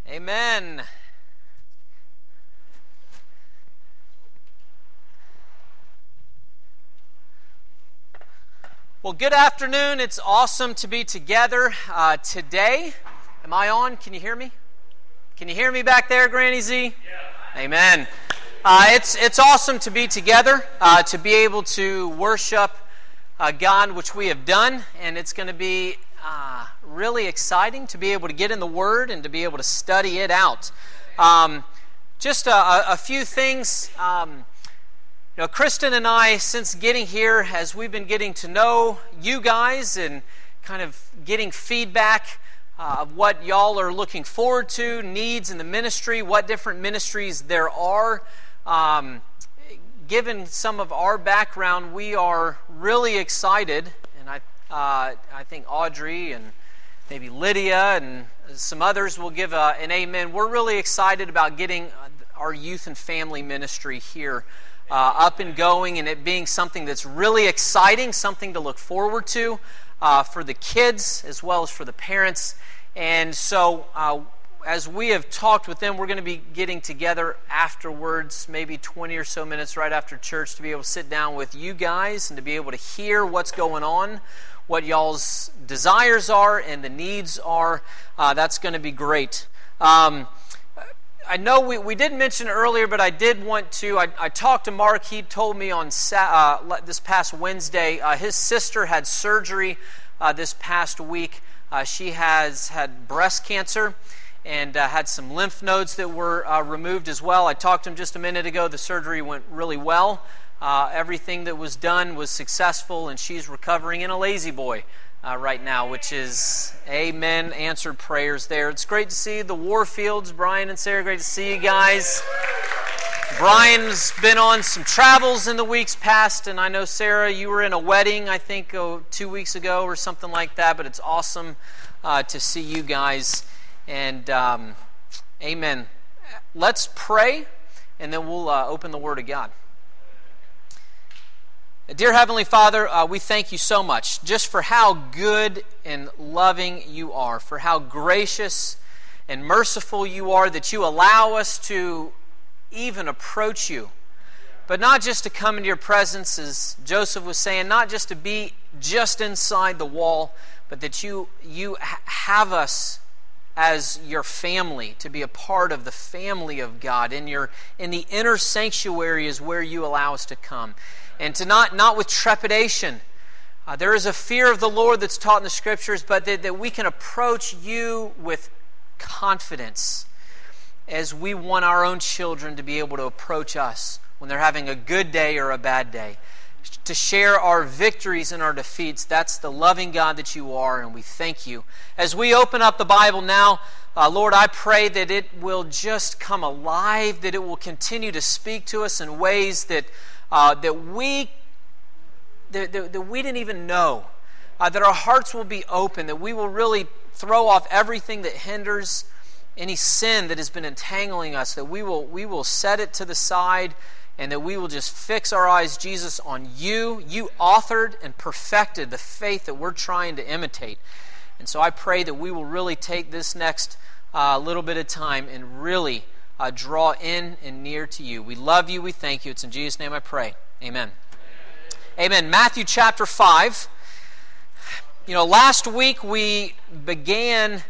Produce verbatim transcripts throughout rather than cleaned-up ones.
Amen. Well, good afternoon. It's awesome to be together uh, today. Am I on? Can you hear me? Can you hear me back there, Granny Z? Yeah. Amen. Uh, it's it's awesome to be together, uh, to be able to worship uh, God, which we have done, and it's going to be uh, really exciting to be able to get in the Word and to be able to study it out. Um, just a, a few things. Um, You know, Kristen and I, since getting here, as we've been getting to know you guys and kind of getting feedback uh, of what y'all are looking forward to, needs in the ministry, what different ministries there are. Um, given some of our background, we are really excited, and I, uh, I think Audrey and maybe Lydia and some others will give a, an amen. We're really excited about getting our youth and family ministry here Uh, up and going, and it being something that's really exciting, something to look forward to uh, for the kids as well as for the parents. And so uh, as we have talked with them, we're going to be getting together afterwards, maybe twenty or so minutes right after church, to be able to sit down with you guys and to be able to hear what's going on, what y'all's desires are and the needs are. Uh, that's going to be great. Um, I know we, we didn't mention it earlier, but I did want to. I, I talked to Mark. He told me on uh, this past Wednesday, uh, his sister had surgery uh, this past week. Uh, she has had breast cancer and uh, had some lymph nodes that were uh, removed as well. I talked to him just a minute ago. The surgery went really well. Uh, everything that was done was successful, and she's recovering in a lazy boy Uh, right now, which is amen, answered prayers there. It's great to see the Warfields, Brian and Sarah. Great to see you guys. Brian's been on some travels in the weeks past, and I know, Sarah, you were in a wedding, I think, oh, two weeks ago or something like that, but it's awesome uh, to see you guys. And um, amen. Let's pray, and then we'll uh, open the Word of God. Dear Heavenly Father, uh, we thank you so much just for how good and loving you are, for how gracious and merciful you are, that you allow us to even approach you. But not just to come into your presence, as Joseph was saying, not just to be just inside the wall, but that you, you have us as your family, to be a part of the family of God. In your in the inner sanctuary is where you allow us to come. And to not, not with trepidation. Uh, there is a fear of the Lord that's taught in the Scriptures, but that, that we can approach you with confidence as we want our own children to be able to approach us when they're having a good day or a bad day. To share our victories and our defeats. That's the loving God that you are, and we thank you. As we open up the Bible now, uh, Lord, I pray that it will just come alive, that it will continue to speak to us in ways that Uh, that we that, that, that we didn't even know, uh, that our hearts will be open, that we will really throw off everything that hinders, any sin that has been entangling us, that we will we will set it to the side, and that we will just fix our eyes, Jesus, on you. You authored and perfected the faith that we're trying to imitate. And so I pray that we will really take this next uh, little bit of time and really Uh, draw in and near to you. We love you. We thank you. It's in Jesus' name I pray. Amen. Amen. Amen. Matthew chapter five. You know, last week we began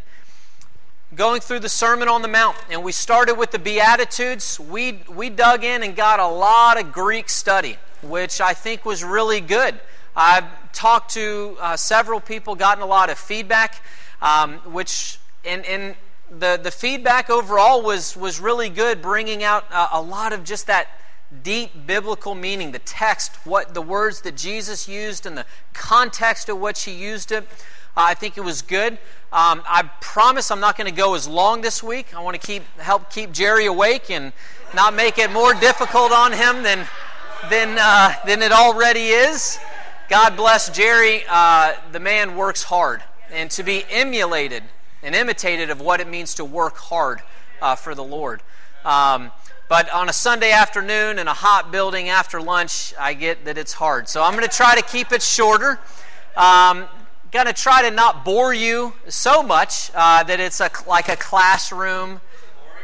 going through the Sermon on the Mount, and we started with the Beatitudes. We we dug in and got a lot of Greek study, which I think was really good. I've talked to uh, several people, gotten a lot of feedback, um, which in in The the feedback overall was, was really good, bringing out a, a lot of just that deep biblical meaning, the text, what the words that Jesus used and the context of which he used it. Uh, I think it was good. Um, I promise I'm not going to go as long this week. I want to keep help keep Jerry awake and not make it more difficult on him than than uh, than it already is. God bless Jerry. Uh, the man works hard, and to be emulated and imitated of what it means to work hard uh, for the Lord. Um, but on a Sunday afternoon in a hot building after lunch, I get that it's hard. So I'm going to try to keep it shorter. Um, going to try to not bore you so much uh, that it's a, like a classroom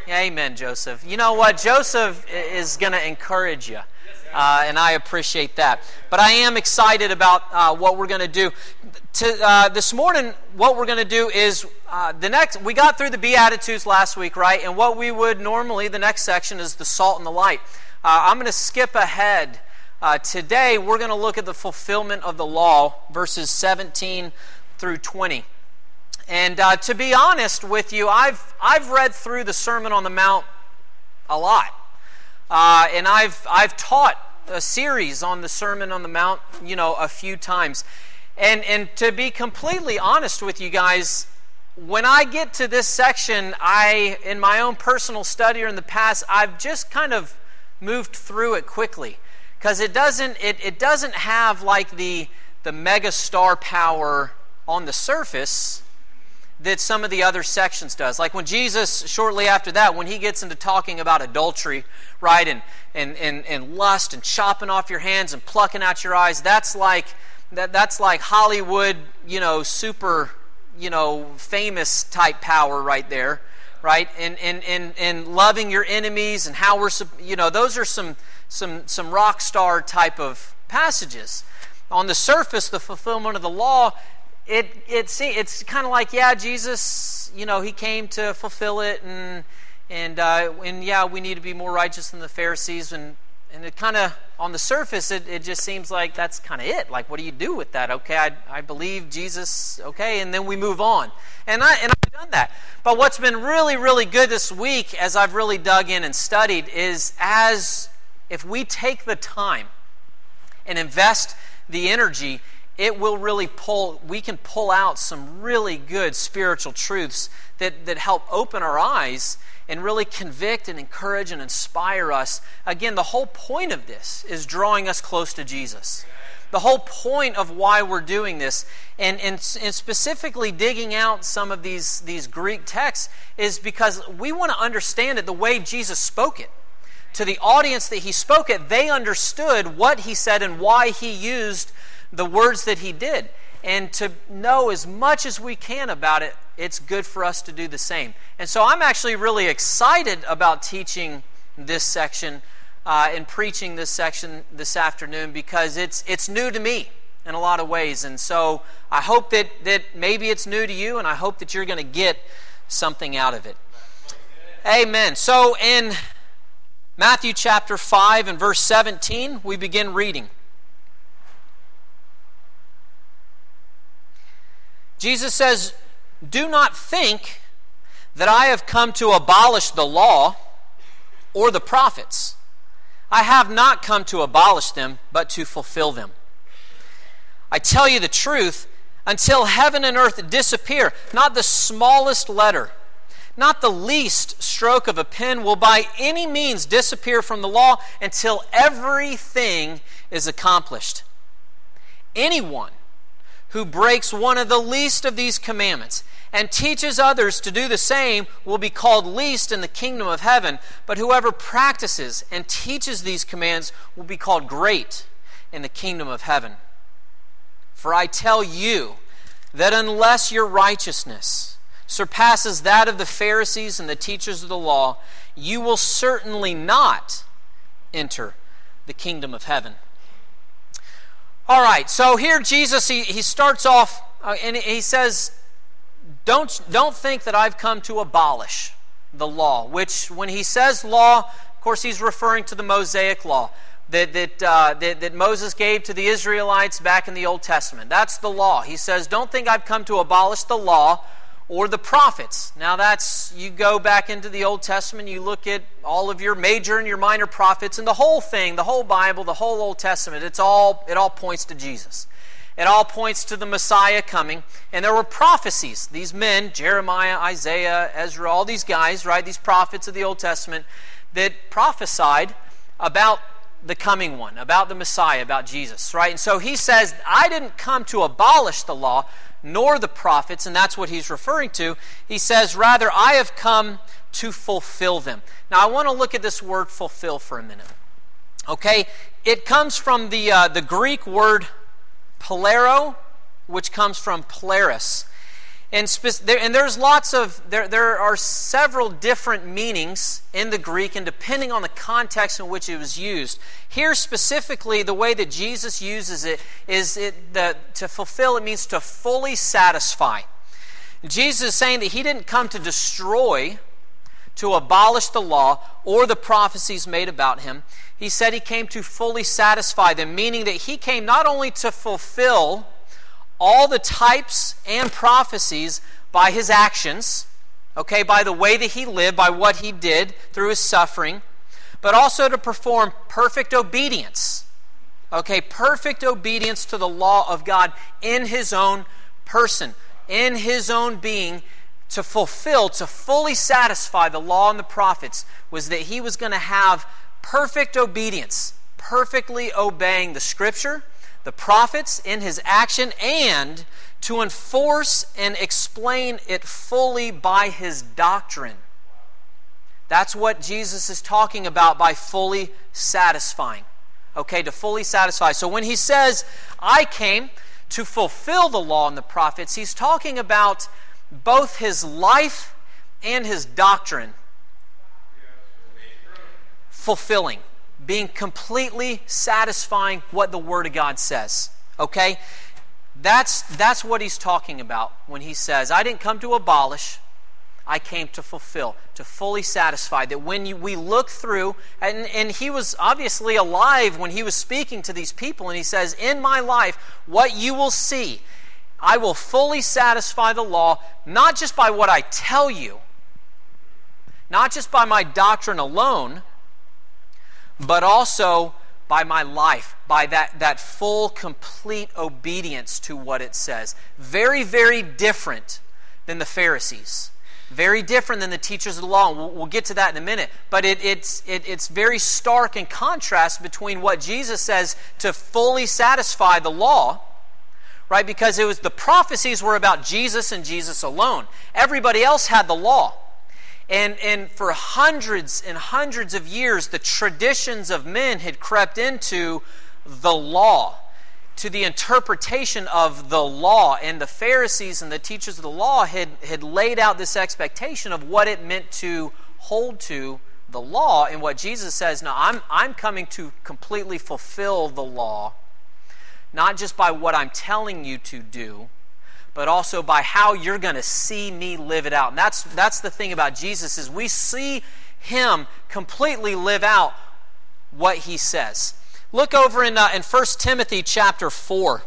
Amen, Joseph. You know what? Joseph is going to encourage you, uh, and I appreciate that. But I am excited about uh, what we're going to do. To, uh, this morning, what we're going to do is, uh, the next. we got through the Beatitudes last week, right? And what we would normally, the next section is the salt and the light. Uh, I'm going to skip ahead. Uh, today, we're going to look at the fulfillment of the law, verses seventeen through twenty. And uh, to be honest with you, I've I've read through the Sermon on the Mount a lot, uh, and I've I've taught a series on the Sermon on the Mount, you know, a few times. And and to be completely honest with you guys, when I get to this section, I, in my own personal study or in the past, I've just kind of moved through it quickly because it doesn't it it doesn't have like the the mega star power on the surface that some of the other sections does. Like when Jesus, shortly after that, when he gets into talking about adultery, right, and and and, and lust and chopping off your hands and plucking out your eyes, that's like that that's like Hollywood, you know, super, you know, famous type power right there, right? And and and and loving your enemies and how we're, you know, those are some some some rock star type of passages. On the surface, the fulfillment of the law, It it see it's kind of like, yeah, Jesus, you know, he came to fulfill it, and and uh, and yeah, we need to be more righteous than the Pharisees, and and it kind of on the surface it, it just seems like that's kind of it. Like, what do you do with that? Okay, I I believe Jesus, okay, and then we move on, and I and I've done that. But what's been really really good this week, as I've really dug in and studied, is as if we take the time and invest the energy, it will really pull, we can pull out some really good spiritual truths that, that help open our eyes and really convict and encourage and inspire us. Again, the whole point of this is drawing us close to Jesus. The whole point of why we're doing this, and, and, and specifically digging out some of these, these Greek texts, is because we want to understand it the way Jesus spoke it. To the audience that he spoke it, they understood what he said and why he used the words that he did. And to know as much as we can about it, it's good for us to do the same. And so I'm actually really excited about teaching this section uh, and preaching this section this afternoon, because it's it's new to me in a lot of ways. And so I hope that, that maybe it's new to you, and I hope that you're going to get something out of it. Amen. So in Matthew chapter five and verse seventeen, we begin reading. Jesus says, "Do not think that I have come to abolish the law or the prophets. I have not come to abolish them, but to fulfill them. I tell you the truth, until heaven and earth disappear, not the smallest letter, not the least stroke of a pen will by any means disappear from the law until everything is accomplished. Anyone who breaks one of the least of these commandments and teaches others to do the same will be called least in the kingdom of heaven. But whoever practices and teaches these commands will be called great in the kingdom of heaven. For I tell you that unless your righteousness surpasses that of the Pharisees and the teachers of the law, you will certainly not enter the kingdom of heaven." All right, so here Jesus, he, he starts off uh, and he says, don't, don't think that I've come to abolish the law, which when he says law, of course he's referring to the Mosaic law that, that, uh, that, that Moses gave to the Israelites back in the Old Testament. That's the law. He says, don't think I've come to abolish the law or the prophets. Now that's, you go back into the Old Testament, you look at all of your major and your minor prophets, and the whole thing, the whole Bible, the whole Old Testament, it's all it all points to Jesus. It all points to the Messiah coming. And there were prophecies. These men, Jeremiah, Isaiah, Ezra, all these guys, right, these prophets of the Old Testament, that prophesied about the coming one, about the Messiah, about Jesus, right? And so he says, I didn't come to abolish the law, nor the prophets, and that's what he's referring to. He says, rather, I have come to fulfill them. Now, I want to look at this word fulfill for a minute. Okay? It comes from the uh, the Greek word polero, which comes from polaris. And, spe- there, and there's lots of, there, there are several different meanings in the Greek, and depending on the context in which it was used. Here specifically, the way that Jesus uses it is it, the, to fulfill, it means to fully satisfy. Jesus is saying that he didn't come to destroy, to abolish the law or the prophecies made about him. He said he came to fully satisfy them, meaning that he came not only to fulfill all the types and prophecies by his actions, okay, by the way that he lived, by what he did through his suffering, but also to perform perfect obedience, okay, perfect obedience to the law of God in his own person, in his own being. To fulfill, to fully satisfy the law and the prophets was that he was going to have perfect obedience, perfectly obeying the Scripture, the prophets in his action, and to enforce and explain it fully by his doctrine. That's what Jesus is talking about by fully satisfying. Okay, to fully satisfy. So when he says, I came to fulfill the law and the prophets, he's talking about both his life and his doctrine fulfilling, being completely satisfying what the Word of God says. Okay? That's, that's what he's talking about when he says, I didn't come to abolish, I came to fulfill, to fully satisfy. That when you, we look through, and, and he was obviously alive when he was speaking to these people, and he says, in my life, what you will see, I will fully satisfy the law, not just by what I tell you, not just by my doctrine alone, but also by my life, by that, that full, complete obedience to what it says. Very, very different than the Pharisees. Very different than the teachers of the law. And we'll, we'll get to that in a minute. But it, it's, it, it's very stark in contrast between what Jesus says to fully satisfy the law, right? Because it was the prophecies were about Jesus and Jesus alone. Everybody else had the law. And, and for hundreds and hundreds of years, the traditions of men had crept into the law, to the interpretation of the law. And the Pharisees and the teachers of the law had, had laid out this expectation of what it meant to hold to the law. And what Jesus says, no, I'm, I'm coming to completely fulfill the law, not just by what I'm telling you to do, but also by how you're going to see me live it out. And that's, that's the thing about Jesus, is we see him completely live out what he says. Look over in, uh, in First Timothy chapter four.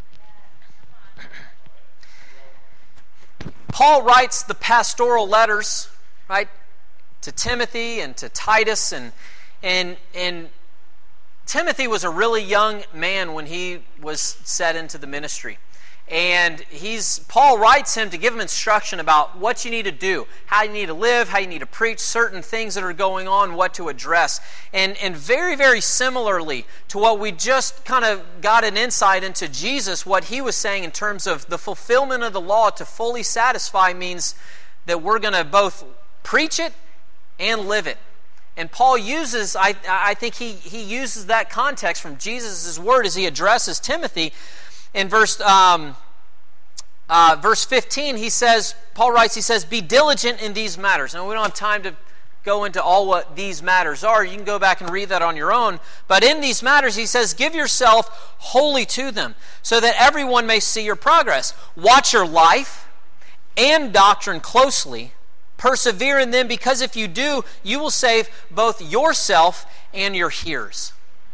Paul writes the pastoral letters, right, to Timothy and to Titus, and and and Timothy was a really young man when he was set into the ministry. And he's Paul writes him to give him instruction about what you need to do, how you need to live, how you need to preach, certain things that are going on, what to address. And, and very, very similarly to what we just kind of got an insight into Jesus, what he was saying in terms of the fulfillment of the law to fully satisfy means that we're going to both preach it and live it. And Paul uses, I, I think he, he uses that context from Jesus' word as he addresses Timothy. In verse um, uh, verse fifteen, he says, Paul writes, he says, be diligent in these matters. Now, we don't have time to go into all what these matters are. You can go back and read that on your own. But in these matters, he says, give yourself wholly to them, so that everyone may see your progress. Watch your life and doctrine closely. Persevere in them, because if you do, you will save both yourself and your hearers.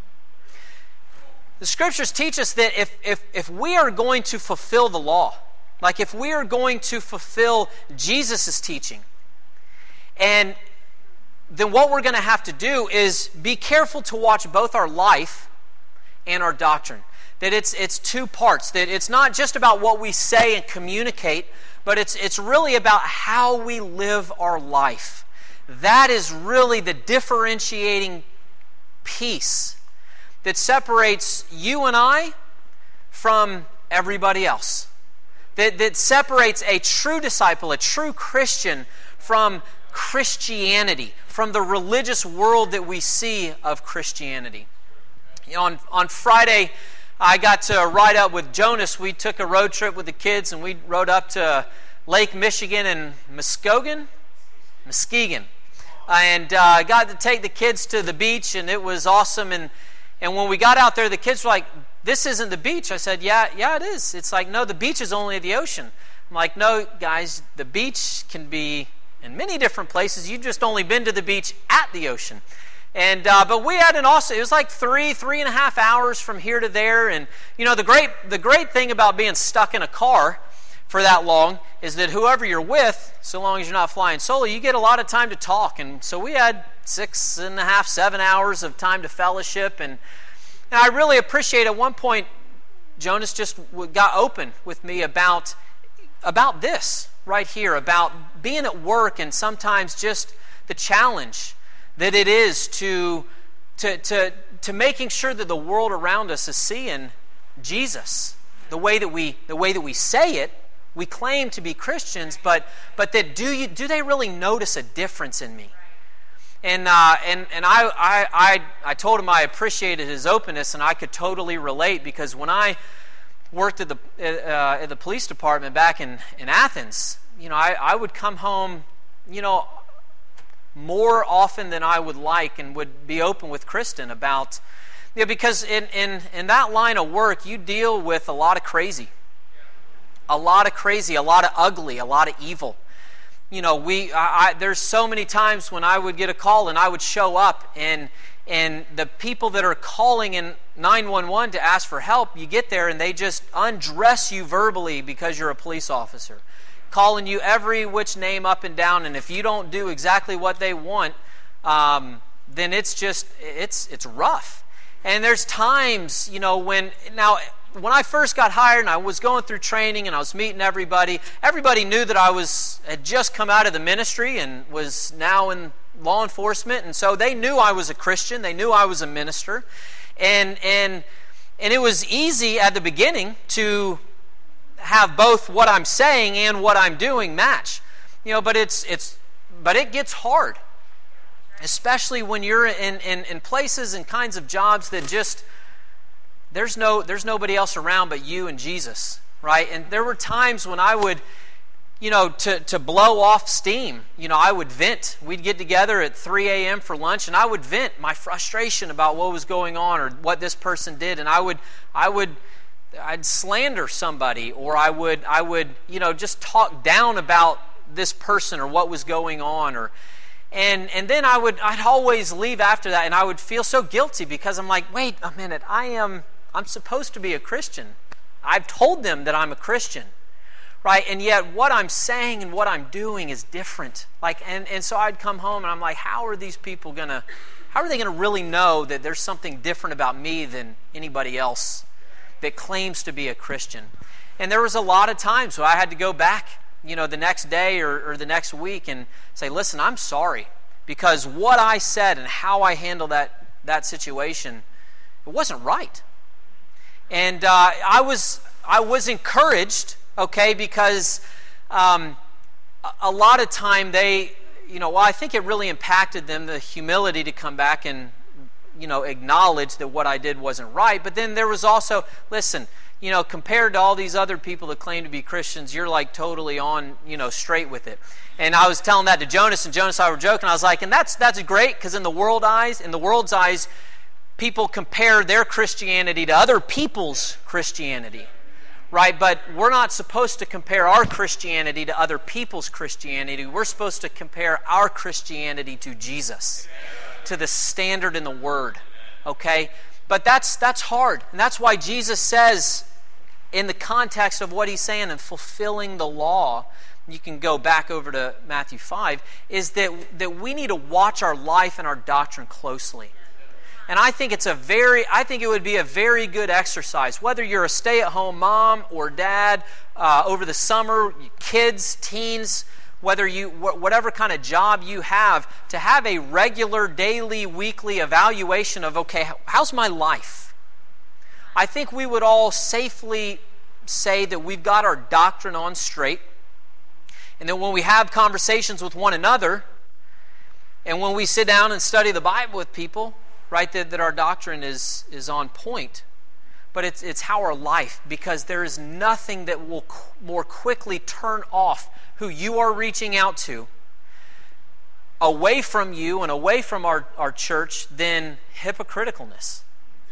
The Scriptures teach us that if, if, if we are going to fulfill the law, like if we are going to fulfill Jesus' teaching, and then what we're going to have to do is be careful to watch both our life and our doctrine. That it's it's two parts. That it's not just about what we say and communicate, but it's it's really about how we live our life. That is really the differentiating piece that separates you and I from everybody else. That, that separates a true disciple, a true Christian, from Christianity, from the religious world that we see of Christianity. You know, on, on Friday, I got to ride up with Jonas. We took a road trip with the kids, and we rode up to Lake Michigan and Muskegon, Muskegon, and uh, got to take the kids to the beach, and it was awesome. And and when we got out there, the kids were like, "This isn't the beach." I said, "Yeah, yeah, it is." It's like, "No, the beach is only the ocean." I'm like, "No, guys, the beach can be in many different places. You've just only been to the beach at the ocean." And uh, but we had an awesome. It was like three, three and a half hours from here to there. And you know, the great, the great thing about being stuck in a car for that long is that whoever you're with, so long as you're not flying solo, you get a lot of time to talk. And so we had six and a half, seven hours of time to fellowship. And, and I really appreciate. At one point, Jonas just got open with me about about this right here, about being at work and sometimes just the challenge that it is to, to, to, to making sure that the world around us is seeing Jesus the way that we, the way that we say it. We claim to be Christians, but but that do you do they really notice a difference in me? And uh, and and I, I I I told him I appreciated his openness, and I could totally relate, because when I worked at the uh, at the police department back in, in Athens, you know, I, I would come home, you know, more often than I would like, and would be open with Kristen about, you know, because in in in that line of work, you deal with a lot of crazy. A lot of crazy, a lot of ugly, a lot of evil. You know, we I, I, there's so many times when I would get a call and I would show up, and and the people that are calling in nine one one to ask for help, you get there and they just undress you verbally because you're a police officer, calling you every which name up and down, and if you don't do exactly what they want, um, then it's just it's it's rough. And there's times, you know, when now. When I first got hired and I was going through training and I was meeting everybody, everybody knew that I was had just come out of the ministry and was now in law enforcement, and so they knew I was a Christian. They knew I was a minister, and and and it was easy at the beginning to have both what I'm saying and what I'm doing match, you know. But it's it's but it gets hard, especially when you're in in, in places and kinds of jobs that just. There's no, there's nobody else around but you and Jesus, right? And there were times when I would, you know, to, to blow off steam, you know, I would vent. We'd get together at three a.m. for lunch, and I would vent my frustration about what was going on or what this person did, and I would, I would, I'd slander somebody, or I would, I would, you know, just talk down about this person or what was going on, or. And and then I would I'd always leave after that, and I would feel so guilty because I'm like, wait a minute, I am I'm supposed to be a Christian. I've told them that I'm a Christian, right? And yet what I'm saying and what I'm doing is different. Like, and, and so I'd come home and I'm like, how are these people gonna how are they gonna really know that there's something different about me than anybody else that claims to be a Christian? And there was a lot of times where I had to go back, you know, the next day or, or the next week and say, listen, I'm sorry, because what I said and how I handled that that situation, it wasn't right. And uh, I was I was encouraged, okay, because um, a lot of time they, you know, well, I think it really impacted them, the humility to come back and, you know, acknowledge that what I did wasn't right. But then there was also, listen, you know, compared to all these other people that claim to be Christians, you're like totally on, you know, straight with it. And I was telling that to Jonas, and Jonas and I were joking. I was like, and that's that's great, because in the world eyes, in the world's eyes, people compare their Christianity to other people's Christianity, right? But we're not supposed to compare our Christianity to other people's Christianity. We're supposed to compare our Christianity to Jesus, to the standard in the Word, okay? But that's that's hard, and that's why Jesus says, in the context of what he's saying and fulfilling the law, you can go back over to Matthew five, is that, that we need to watch our life and our doctrine closely. And I think it's a very, I think it would be a very good exercise, whether you're a stay-at-home mom or dad, uh, over the summer, kids, teens, whether you, whatever kind of job you have, to have a regular, daily, weekly evaluation of, okay, how's my life? I think we would all safely say that we've got our doctrine on straight, and that when we have conversations with one another, and when we sit down and study the Bible with people, right, that, that our doctrine is, is on point. but it's it's how our life, because there is nothing that will qu- more quickly turn off who you are reaching out to away from you and away from our, our church than hypocriticalness.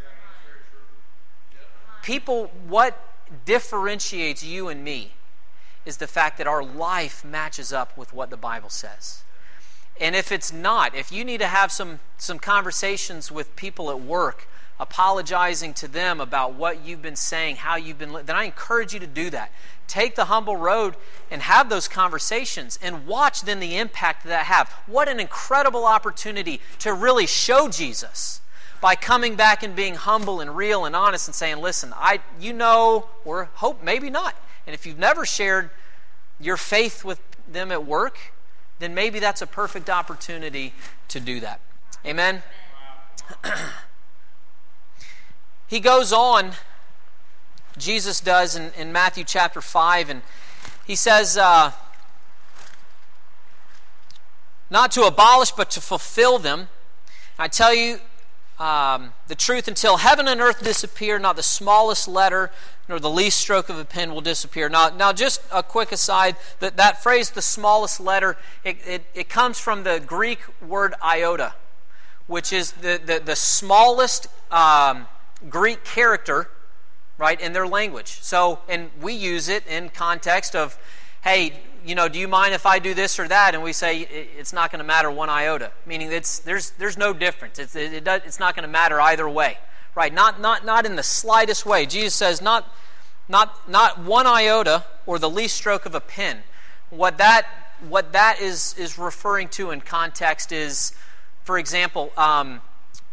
People, what differentiates you and me is the fact that our life matches up with what the Bible says. And if it's not, if you need to have some, some conversations with people at work, apologizing to them about what you've been saying, how you've been, then I encourage you to do that. Take the humble road and have those conversations and watch then the impact that have. What an incredible opportunity to really show Jesus by coming back and being humble and real and honest and saying, listen, I, you know, or hope maybe not. And if you've never shared your faith with them at work, then maybe that's a perfect opportunity to do that. Amen? He goes on, Jesus does in, in Matthew chapter five, and he says, uh, not to abolish, but to fulfill them. I tell you um, the truth, until heaven and earth disappear, not the smallest letter nor the least stroke of a pen will disappear. Now, now just a quick aside, that, that phrase, the smallest letter, it, it, it comes from the Greek word iota, which is the, the, the smallest um, Greek character, right, in their language. So, and we use it in context of, hey, you know, do you mind if I do this or that? And we say it's not going to matter one iota, meaning it's there's there's no difference. It's it, it does, it's not going to matter either way, right? Not not not in the slightest way. Jesus says not not not one iota or the least stroke of a pen. What that what that is is referring to in context is, for example, um,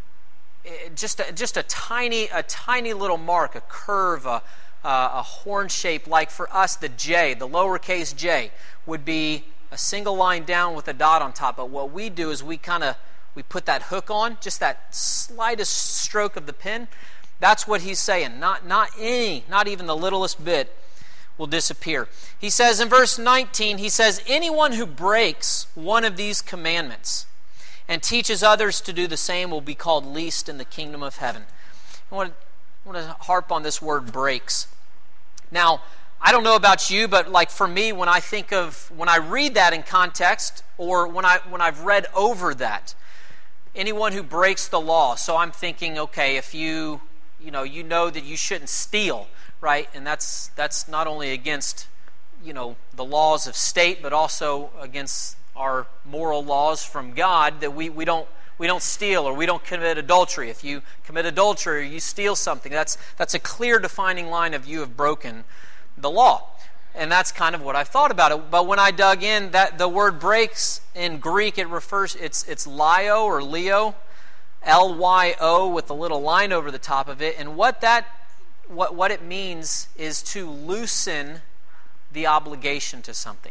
just a, just a tiny a tiny little mark, a curve, a, uh, a horn shape. Like for us, the J, the lowercase j, would be a single line down with a dot on top. But what we do is we kind of we put that hook on, just that slightest stroke of the pen. That's what he's saying. Not not any, not even the littlest bit will disappear. He says in verse nineteen, he says, anyone who breaks one of these commandments and teaches others to do the same will be called least in the kingdom of heaven. I want to, I want to harp on this word breaks. Now, I don't know about you, but like for me, when I think of, when I read that in context, or when, I, when I've read over that, anyone who breaks the law. So I'm thinking, okay, if you, you know, you know that you shouldn't steal, right? And that's that's not only against, you know, the laws of state, but also against our moral laws from God, that we, we don't we don't steal or we don't commit adultery. If you commit adultery or you steal something, that's that's a clear defining line of you have broken the law. And that's kind of what I thought about it. But when I dug in, that the word breaks in Greek, it refers it's it's lyo or leo, L Y O with a little line over the top of it. And what that what what it means is to loosen the obligation to something.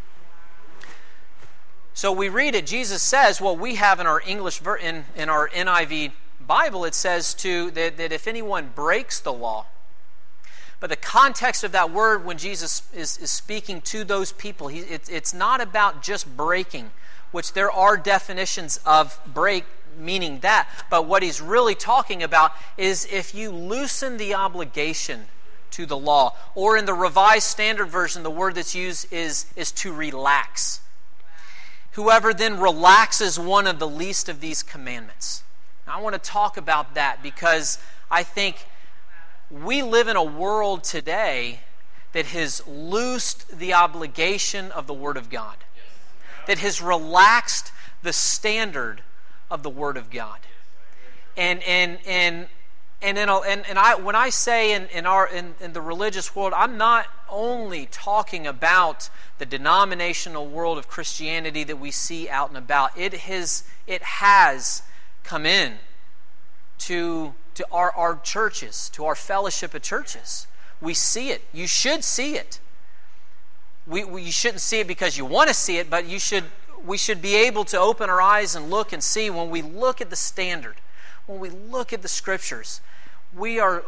So we read it, Jesus says, well, we have in our English, in, in our N I V Bible, it says to that, that if anyone breaks the law. But the context of that word when Jesus is, is speaking to those people, he, it, it's not about just breaking, which there are definitions of break meaning that. But what he's really talking about is if you loosen the obligation to the law. Or in the Revised Standard Version, the word that's used is, is to relax. Whoever then relaxes one of the least of these commandments. Now, I want to talk about that because I think we live in a world today that has loosed the obligation of the Word of God. That has relaxed the standard of the Word of God. And and and and in a, and, and I when I say in, in our in, in the religious world, I'm not only talking about the denominational world of Christianity that we see out and about. It has it has come in to to our, our churches, to our fellowship of churches. We see it. You should see it. We, we you shouldn't see it because you want to see it, but you should we should be able to open our eyes and look and see when we look at the standard, when we look at the Scriptures, we are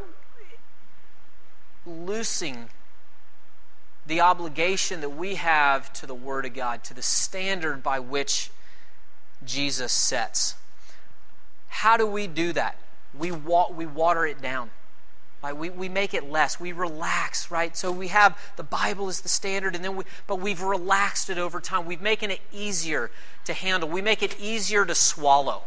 loosing the obligation that we have to the Word of God, to the standard by which Jesus sets. How do we do that? We wa- we water it down. Like we, we make it less. We relax, right? So we have the Bible as the standard, and then we, but we've relaxed it over time. We've making it easier to handle. We make it easier to swallow.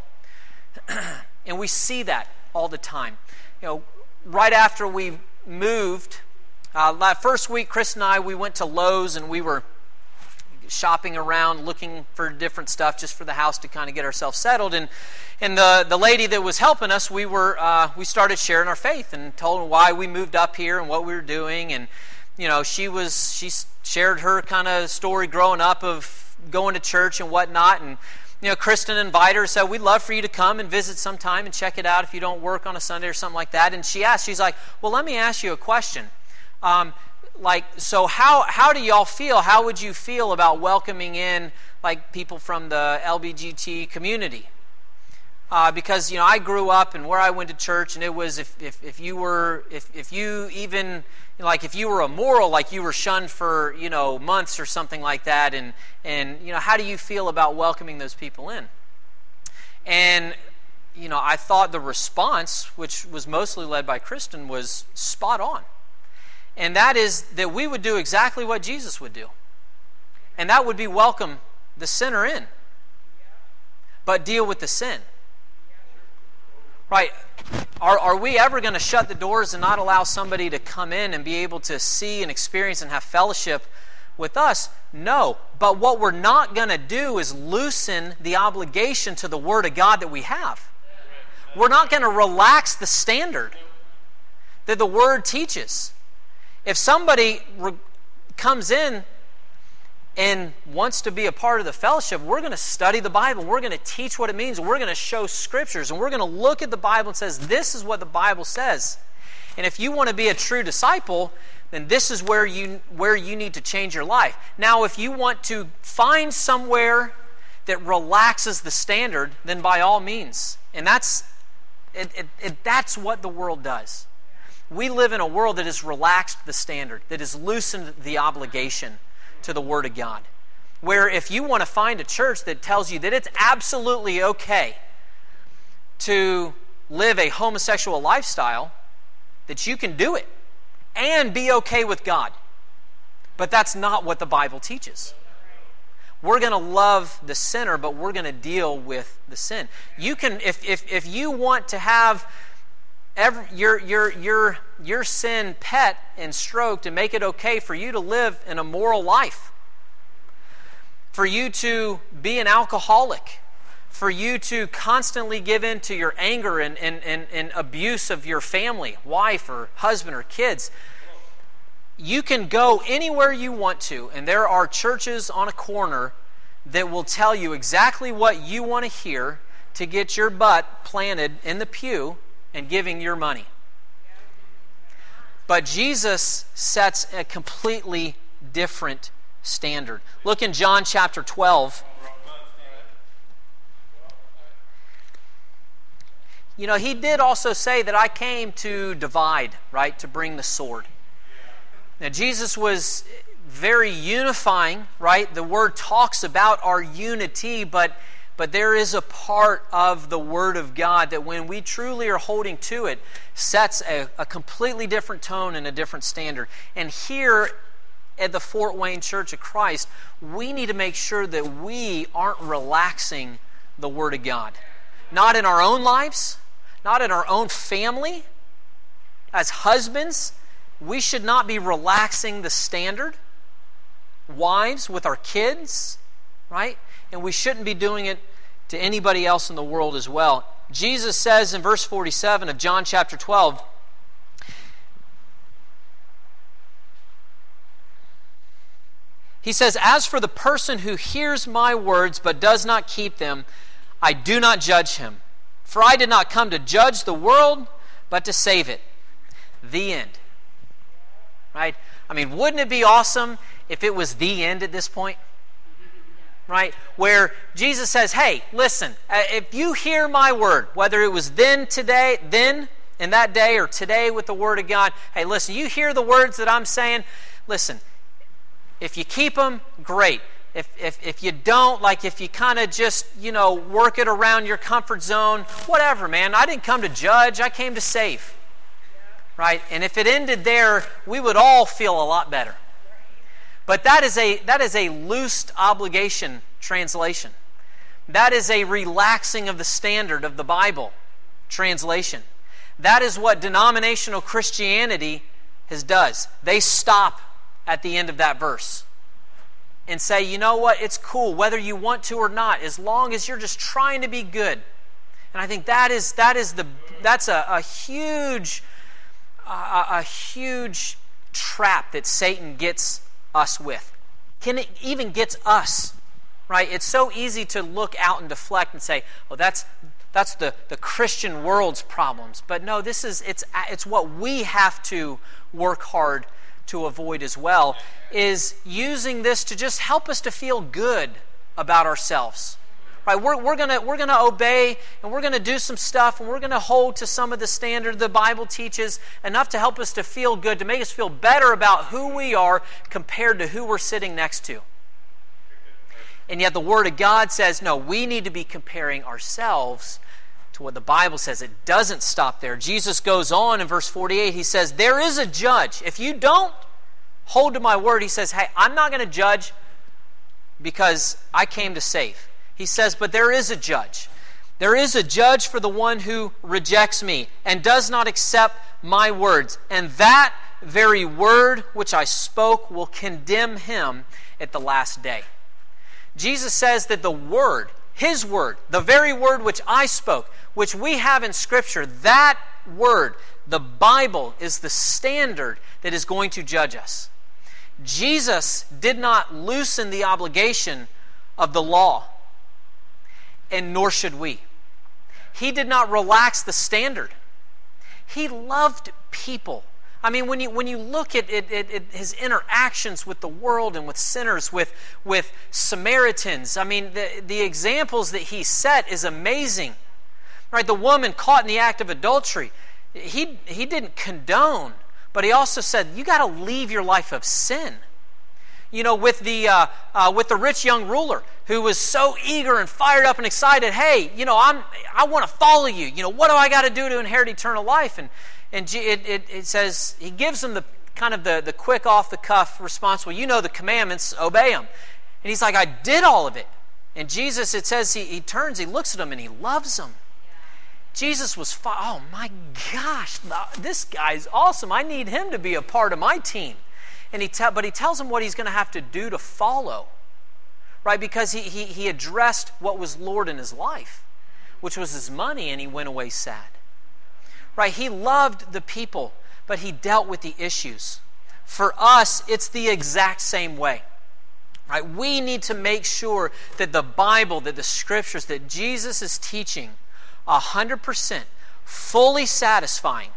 And we see that all the time. You know, right after we moved, uh, that first week, Chris and I, we went to Lowe's and we were shopping around, looking for different stuff just for the house to kind of get ourselves settled. And and the, the lady that was helping us, we were uh, we started sharing our faith and told her why we moved up here and what we were doing. And you know, she was she shared her kind of story growing up of going to church and whatnot. And you know, Kristen invited her, said, we'd love for you to come and visit sometime and check it out if you don't work on a Sunday or something like that. And she asked, she's like, well, let me ask you a question. Um, like, so how how do y'all feel? How would you feel about welcoming in like people from the L G B T community? Uh, because you know, I grew up and where I went to church, and it was if if, if you were if if you even like if you were immoral, like you were shunned for you know months or something like that. And and you know, how do you feel about welcoming those people in? And you know, I thought the response, which was mostly led by Kristen, was spot on. And that is that we would do exactly what Jesus would do. And that would be welcome the sinner in. But deal with the sin. Right? Are, are we ever going to shut the doors and not allow somebody to come in and be able to see and experience and have fellowship with us? No. But what we're not going to do is loosen the obligation to the Word of God that we have. We're not going to relax the standard that the Word teaches. If somebody re- comes in and wants to be a part of the fellowship, we're going to study the Bible. We're going to teach what it means. We're going to show Scriptures. And we're going to look at the Bible and says, this is what the Bible says. And if you want to be a true disciple, then this is where you, where you need to change your life. Now, if you want to find somewhere that relaxes the standard, then by all means. And that's, it, it, it, that's what the world does. We live in a world that has relaxed the standard, that has loosened the obligation to the Word of God. Where if you want to find a church that tells you that it's absolutely okay to live a homosexual lifestyle, that you can do it and be okay with God. But that's not what the Bible teaches. We're going to love the sinner, but we're going to deal with the sin. You can, if if if you want to have Every, your, your, your, your sin pet and stroked and make it okay for you to live an immoral life, for you to be an alcoholic, for you to constantly give in to your anger and, and, and, and abuse of your family, wife or husband or kids. You can go anywhere you want to, and there are churches on a corner that will tell you exactly what you want to hear to get your butt planted in the pew and giving your money. But Jesus sets a completely different standard. Look in John chapter twelve. You know, he did also say that I came to divide, right? To bring the sword. Now, Jesus was very unifying, right? The Word talks about our unity, but But there is a part of the Word of God that when we truly are holding to it, sets a, a completely different tone and a different standard. And here at the Fort Wayne Church of Christ, we need to make sure that we aren't relaxing the Word of God. Not in our own lives, not in our own family. As husbands, we should not be relaxing the standard. Wives, with our kids, right? And we shouldn't be doing it to anybody else in the world as well. Jesus says in verse forty-seven of John chapter twelve, he says, as for the person who hears my words but does not keep them, I do not judge him. For I did not come to judge the world, but to save it. The end. Right? I mean, wouldn't it be awesome if it was the end at this point? Right? Where Jesus says, hey, listen, if you hear my word, whether it was then, today, then, in that day, or today with the Word of God, hey, listen, you hear the words that I'm saying, listen, if you keep them, great. If if, if you don't, like if you kind of just, you know, work it around your comfort zone, whatever, man. I didn't come to judge, I came to save. right? And if it ended there, we would all feel a lot better. But that is a that is a loosed obligation translation. That is a relaxing of the standard of the Bible translation. That is what denominational Christianity has does. They stop at the end of that verse and say, you know what, it's cool whether you want to or not, as long as you're just trying to be good. And I think that is that is the that's a, a huge a, a huge trap that Satan gets us with. Can it even gets us, right? It's so easy to look out and deflect and say, "Oh, that's that's the, the Christian world's problems." But no, this is it's it's what we have to work hard to avoid as well, is using this to just help us to feel good about ourselves. Right? We're we're gonna we're gonna obey, and we're gonna do some stuff, and we're gonna hold to some of the standard the Bible teaches enough to help us to feel good, to make us feel better about who we are compared to who we're sitting next to. And yet the Word of God says, no, we need to be comparing ourselves to what the Bible says. It doesn't stop there. Jesus goes on in verse forty-eight. He says, there is a judge. If you don't hold to my word, he says, hey, I'm not going to judge because I came to save. He says, but there is a judge. There is a judge for the one who rejects me and does not accept my words. And that very word which I spoke will condemn him at the last day. Jesus says that the word, his word, the very word which I spoke, which we have in Scripture, that word, the Bible, is the standard that is going to judge us. Jesus did not loosen the obligation of the law, and nor should we. He did not relax the standard. He loved people. I mean, when you when you look at, at, at, at his interactions with the world and with sinners, with, with Samaritans, I mean, the, the examples that he set is amazing. Right? The woman caught in the act of adultery, he, he didn't condone, but he also said, you got to leave your life of sin. You know, with the uh, uh, with the rich young ruler who was so eager and fired up and excited, hey, you know, I'm I want to follow you. You know, what do I got to do to inherit eternal life? And and it, it it says he gives them the kind of the the quick off the cuff response. Well, you know the commandments, obey them. And he's like, I did all of it. And Jesus, it says he he turns, he looks at them, and he loves them. Jesus was, fi- oh my gosh, this guy's awesome. I need him to be a part of my team. And he te- but he tells him what he's going to have to do to follow, right? Because he, he, he addressed what was Lord in his life, which was his money, and he went away sad. Right? He loved the people, but he dealt with the issues. For us, it's the exact same way. Right? We need to make sure that the Bible, that the Scriptures, that Jesus is teaching one hundred percent, fully satisfying.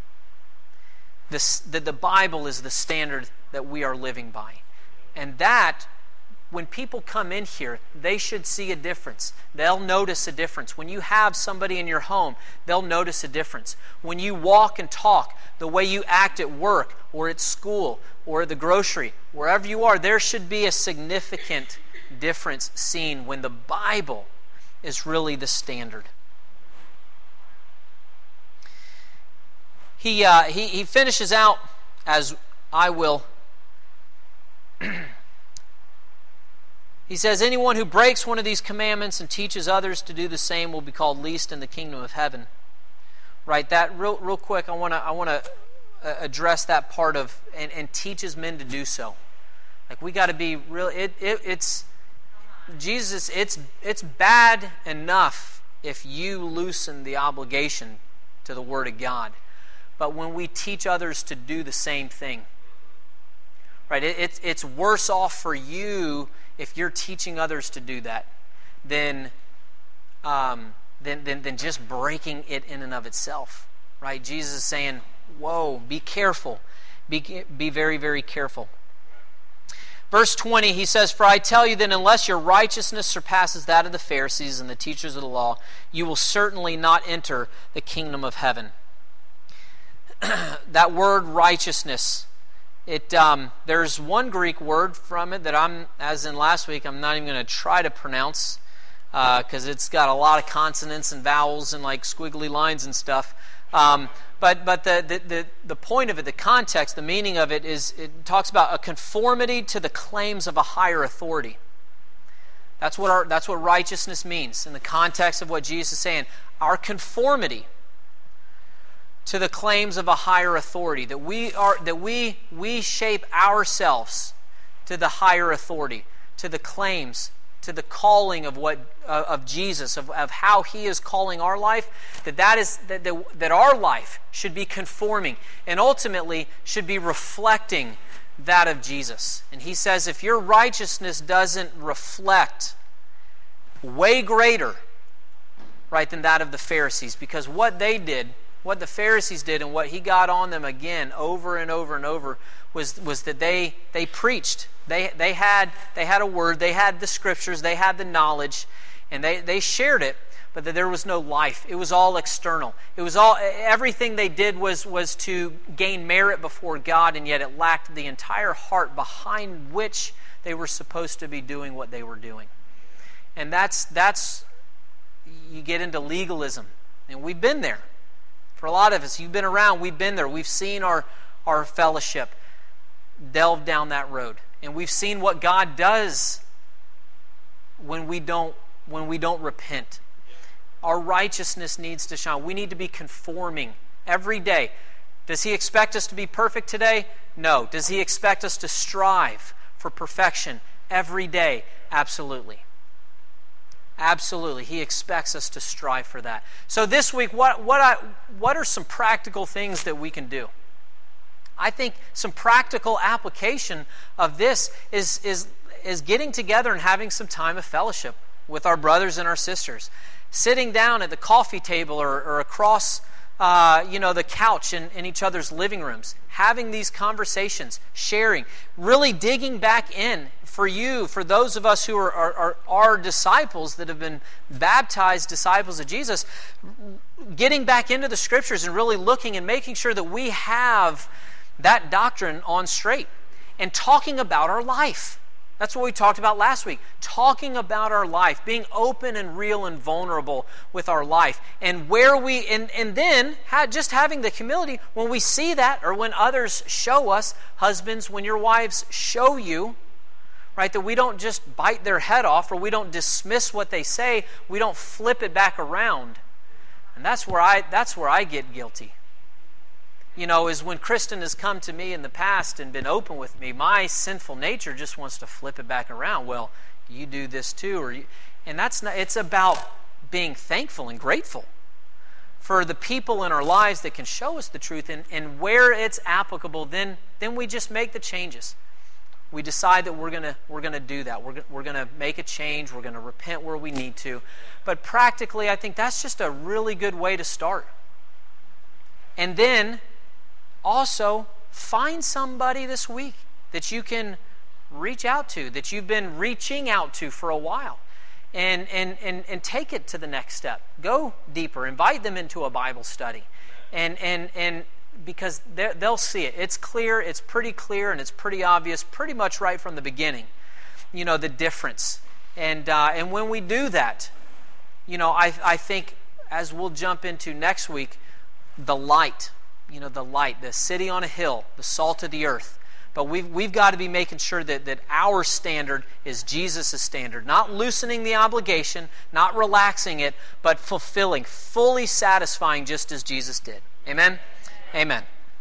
This, that the Bible is the standard that we are living by. And that, when people come in here, they should see a difference. They'll notice a difference. When you have somebody in your home, they'll notice a difference. When you walk and talk, the way you act at work or at school or at the grocery, wherever you are, there should be a significant difference seen when the Bible is really the standard. He, uh, he he finishes out, as I will. He says, anyone who breaks one of these commandments and teaches others to do the same will be called least in the kingdom of heaven. Right, that real real quick, I want to I want to address that part of, and, and teaches men to do so. Like, we got to be real, it, it it's, Jesus, it's it's bad enough if you loosen the obligation to the Word of God. But when we teach others to do the same thing, right? It, it's it's worse off for you if you're teaching others to do that than um, than, than than just breaking it in and of itself, right? Jesus is saying, "Whoa, be careful, be be very very careful." Verse twenty, he says, "For I tell you that unless your righteousness surpasses that of the Pharisees and the teachers of the law, you will certainly not enter the kingdom of heaven." That word righteousness, it um, there's one Greek word from it that I'm, as in last week, I'm not even going to try to pronounce because uh, it's got a lot of consonants and vowels and like squiggly lines and stuff. Um, but but the, the, the, the point of it, the context, the meaning of it is, it talks about a conformity to the claims of a higher authority. That's what our, that's what righteousness means in the context of what Jesus is saying. Our conformity to the claims of a higher authority, that we are that we we shape ourselves to the higher authority, to the claims, to the calling of what uh, of Jesus, of, of how He is calling our life. That that is that, that that our life should be conforming and ultimately should be reflecting that of Jesus. And He says, if your righteousness doesn't reflect way greater, right, than that of the Pharisees, because what they did, what the Pharisees did, and what He got on them again over and over and over was was that they they preached. They they had they had a word, they had the scriptures, they had the knowledge, and they, they shared it, but that there was no life. It was all external. It was all everything they did was was to gain merit before God, and yet it lacked the entire heart behind which they were supposed to be doing what they were doing. And that's that's you get into legalism, and we've been there. For a lot of us, you've been around, we've been there. We've seen our, our fellowship delve down that road. And we've seen what God does when we don't when we don't repent. Our righteousness needs to shine. We need to be conforming every day. Does He expect us to be perfect today? No. Does He expect us to strive for perfection every day? Absolutely. Absolutely. He expects us to strive for that. So this week, what what I, what are some practical things that we can do? I think some practical application of this is, is, is getting together and having some time of fellowship with our brothers and our sisters. Sitting down at the coffee table or, or across uh, you know, the couch in, in each other's living rooms. Having these conversations, sharing, really digging back in for you, for those of us who are, are, are, are disciples that have been baptized disciples of Jesus, getting back into the Scriptures and really looking and making sure that we have that doctrine on straight and talking about our life. That's what we talked about last week. Talking about our life, being open and real and vulnerable with our life. And where we, and, and then ha, just having the humility when we see that, or when others show us, husbands, when your wives show you, right, that we don't just bite their head off, or we don't dismiss what they say, we don't flip it back around. And that's where I that's where I get guilty. You know, is when Kristen has come to me in the past and been open with me, my sinful nature just wants to flip it back around. Well, you do this too, or you, and that's not. It's about being thankful and grateful for the people in our lives that can show us the truth, and, and where it's applicable, then then we just make the changes. We decide that we're gonna we're gonna do that. We're we're gonna make a change. We're gonna repent where we need to. But practically, I think that's just a really good way to start. And then also find somebody this week that you can reach out to, that you've been reaching out to for a while, and and and, and take it to the next step. Go deeper. Invite them into a Bible study, and and and. Because they'll see it. It's clear, it's pretty clear, and it's pretty obvious, pretty much right from the beginning, you know, the difference. And uh, and when we do that, you know, I, I think, as we'll jump into next week, the light, you know, the light, the city on a hill, the salt of the earth. But we've, we've got to be making sure that, that our standard is Jesus' standard. Not loosening the obligation, not relaxing it, but fulfilling, fully satisfying just as Jesus did. Amen? Amen.